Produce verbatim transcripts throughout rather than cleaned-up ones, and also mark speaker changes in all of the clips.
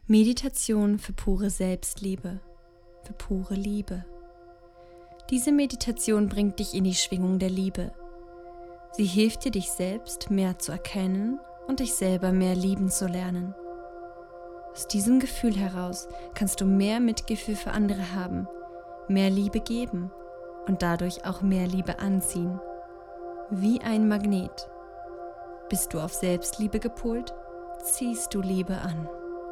Speaker 1: Meditation für pure Selbstliebe, für pure Liebe. Diese Meditation bringt dich in die Schwingung der Liebe. Sie hilft dir, dich selbst mehr zu erkennen und dich selber mehr lieben zu lernen. Aus diesem Gefühl heraus kannst du mehr Mitgefühl für andere haben, mehr Liebe geben und dadurch auch mehr Liebe anziehen. Wie ein Magnet. Bist du auf Selbstliebe gepolt, ziehst du Liebe an.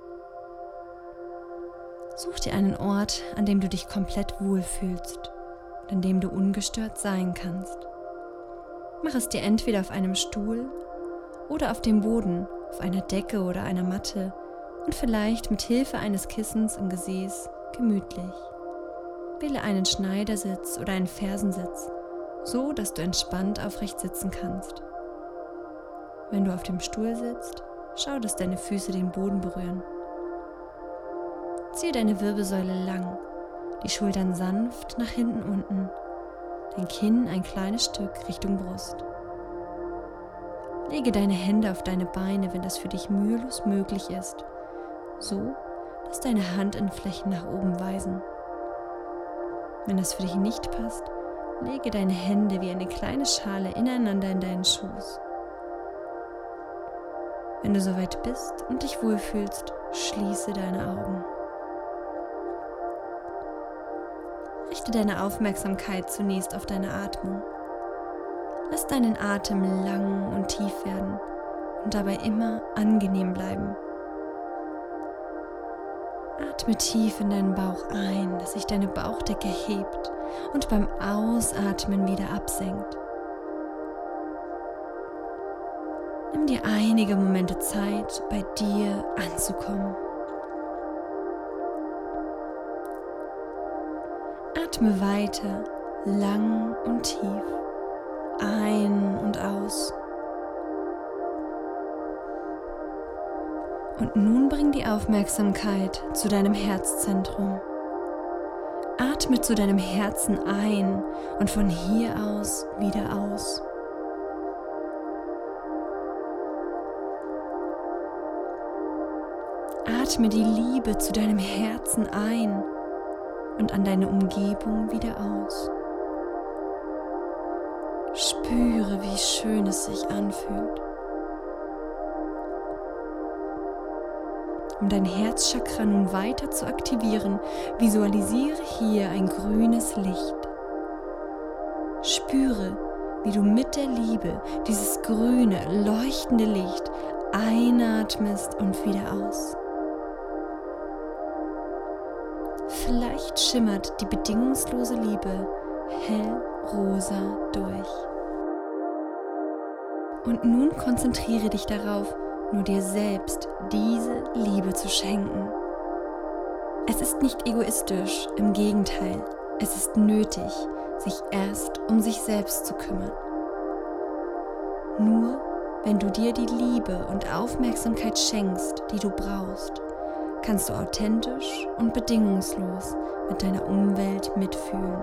Speaker 1: Such dir einen Ort, an dem du dich komplett wohlfühlst und an dem du ungestört sein kannst. Mach es dir entweder auf einem Stuhl oder auf dem Boden, auf einer Decke oder einer Matte und vielleicht mit Hilfe eines Kissens im Gesäß gemütlich. Wähle einen Schneidersitz oder einen Fersensitz, so dass du entspannt aufrecht sitzen kannst. Wenn du auf dem Stuhl sitzt, schau, dass deine Füße den Boden berühren. Ziehe deine Wirbelsäule lang, die Schultern sanft nach hinten unten, dein Kinn ein kleines Stück Richtung Brust. Lege deine Hände auf deine Beine, wenn das für dich mühelos möglich ist, so dass deine Handinnenflächen nach oben weisen. Wenn das für dich nicht passt, lege deine Hände wie eine kleine Schale ineinander in deinen Schoß. Wenn du soweit bist und dich wohlfühlst, schließe deine Augen. Richte deine Aufmerksamkeit zunächst auf deine Atmung. Lass deinen Atem lang und tief werden und dabei immer angenehm bleiben. Atme tief in deinen Bauch ein, dass sich deine Bauchdecke hebt und beim Ausatmen wieder absenkt. Nimm dir einige Momente Zeit, bei dir anzukommen. Atme weiter, lang und tief, ein und aus. Und nun bring die Aufmerksamkeit zu deinem Herzzentrum. Atme zu deinem Herzen ein und von hier aus wieder aus. Atme die Liebe zu deinem Herzen ein und an deine Umgebung wieder aus. Spüre, wie schön es sich anfühlt. Um dein Herzchakra nun weiter zu aktivieren, visualisiere hier ein grünes Licht. Spüre, wie du mit der Liebe dieses grüne, leuchtende Licht einatmest und wieder aus. Vielleicht schimmert die bedingungslose Liebe hellrosa durch. Und nun konzentriere dich darauf, nur dir selbst diese Liebe zu schenken. Es ist nicht egoistisch, im Gegenteil, es ist nötig, sich erst um sich selbst zu kümmern. Nur wenn du dir die Liebe und Aufmerksamkeit schenkst, die du brauchst, kannst du authentisch und bedingungslos mit deiner Umwelt mitfühlen.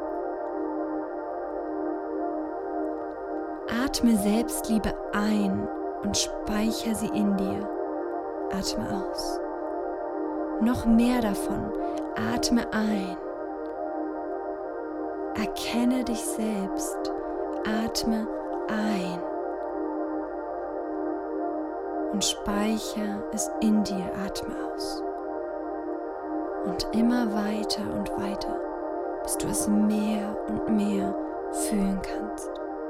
Speaker 1: Atme Selbstliebe ein und speichere sie in dir. Atme aus. Noch mehr davon. Atme ein. Erkenne dich selbst. Atme ein. Und speichere es in dir. Atme aus. Und immer weiter und weiter, bis du es mehr und mehr fühlen kannst.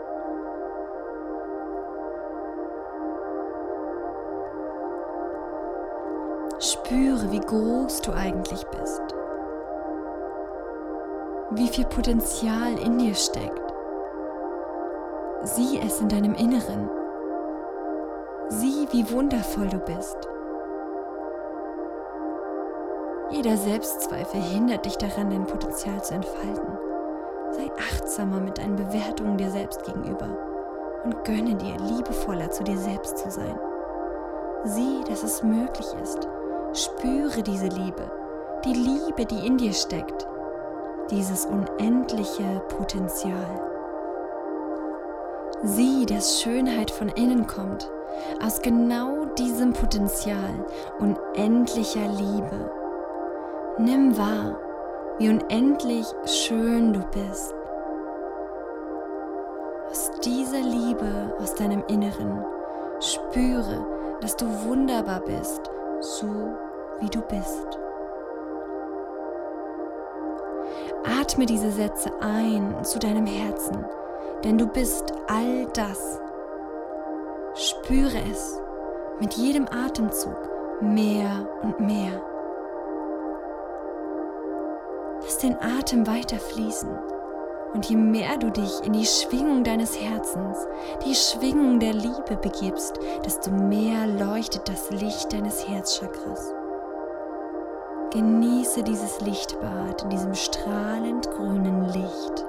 Speaker 1: Spüre, wie groß du eigentlich bist. Wie viel Potenzial in dir steckt. Sieh es in deinem Inneren. Sieh, wie wundervoll du bist. Jeder Selbstzweifel hindert dich daran, dein Potenzial zu entfalten. Sei achtsamer mit deinen Bewertungen dir selbst gegenüber und gönne dir, liebevoller zu dir selbst zu sein. Sieh, dass es möglich ist. Spüre diese Liebe, die Liebe, die in dir steckt, dieses unendliche Potenzial. Sieh, dass Schönheit von innen kommt, aus genau diesem Potenzial unendlicher Liebe. Nimm wahr, wie unendlich schön du bist. Aus dieser Liebe, aus deinem Inneren, spüre, dass du wunderbar bist, so wie du bist. Atme diese Sätze ein zu deinem Herzen, denn du bist all das. Spüre es mit jedem Atemzug mehr und mehr. Lass den Atem weiter fließen und je mehr du dich in die Schwingung deines Herzens, die Schwingung der Liebe begibst, desto mehr leuchtet das Licht deines Herzchakras. Genieße dieses Lichtbad in diesem strahlend grünen Licht.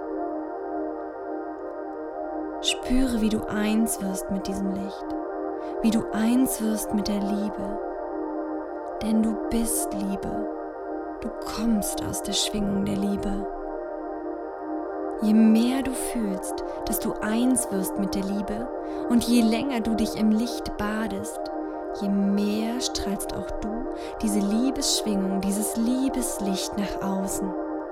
Speaker 1: Spüre, wie du eins wirst mit diesem Licht, wie du eins wirst mit der Liebe, denn du bist Liebe, du kommst aus der Schwingung der Liebe. Je mehr du fühlst, dass du eins wirst mit der Liebe und je länger du dich im Licht badest, je mehr strahlst auch du diese Liebesschwingung, dieses Liebeslicht nach außen.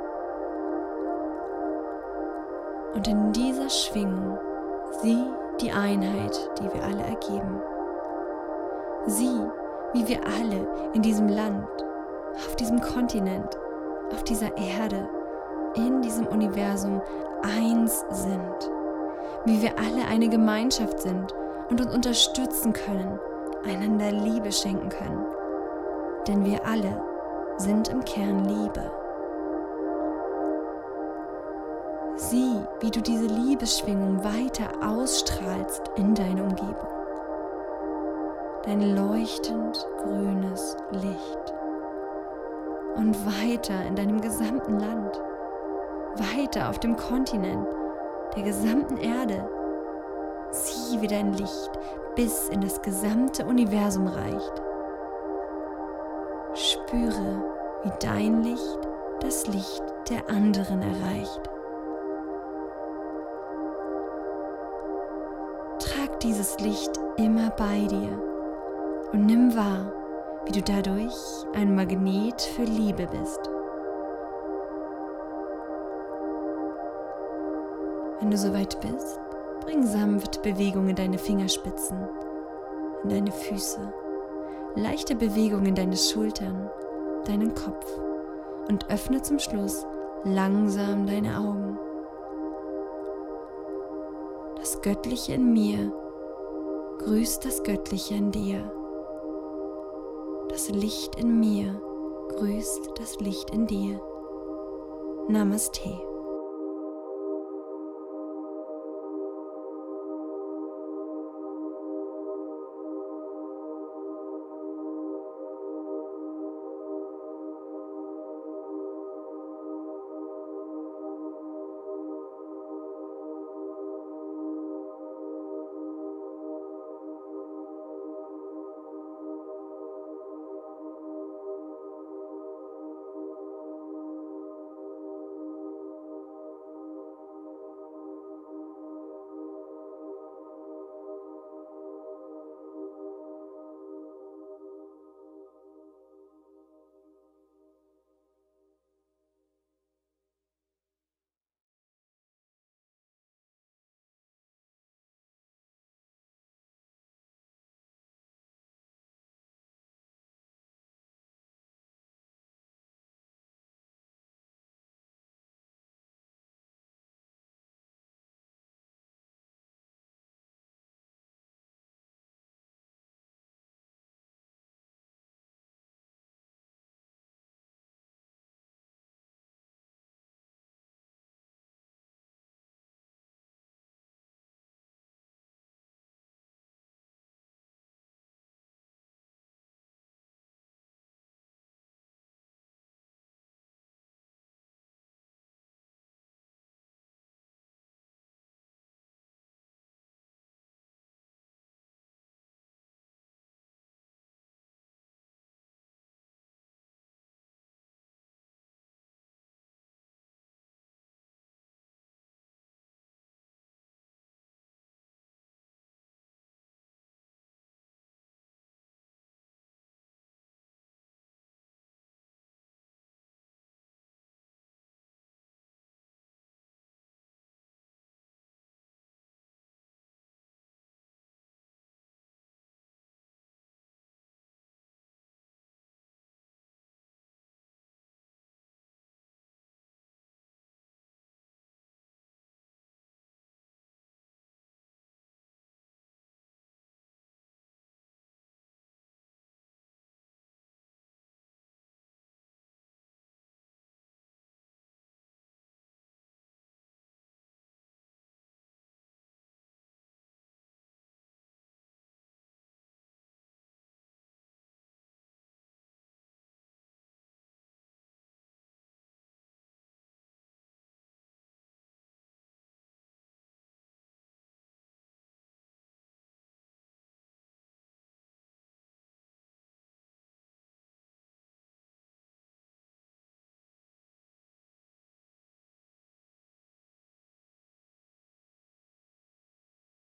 Speaker 1: Und in dieser Schwingung sieh die Einheit, die wir alle ergeben. Sieh, wie wir alle in diesem Land, auf diesem Kontinent, auf dieser Erde, in diesem Universum eins sind. Wie wir alle eine Gemeinschaft sind und uns unterstützen können, einander Liebe schenken können. Denn wir alle sind im Kern Liebe. Sieh, wie du diese Liebesschwingung weiter ausstrahlst in deine Umgebung. Dein leuchtend grünes Licht. Und weiter in deinem gesamten Land. Weiter auf dem Kontinent, der gesamten Erde. Sieh, wie dein Licht bis in das gesamte Universum reicht. Spüre, wie dein Licht das Licht der anderen erreicht. Trag dieses Licht immer bei dir und nimm wahr, wie du dadurch ein Magnet für Liebe bist. Wenn du soweit bist, bring sanft Bewegung in deine Fingerspitzen, in deine Füße, leichte Bewegung in deine Schultern, deinen Kopf und öffne zum Schluss langsam deine Augen. Das Göttliche in mir grüßt das Göttliche in dir. Das Licht in mir grüßt das Licht in dir. Namaste.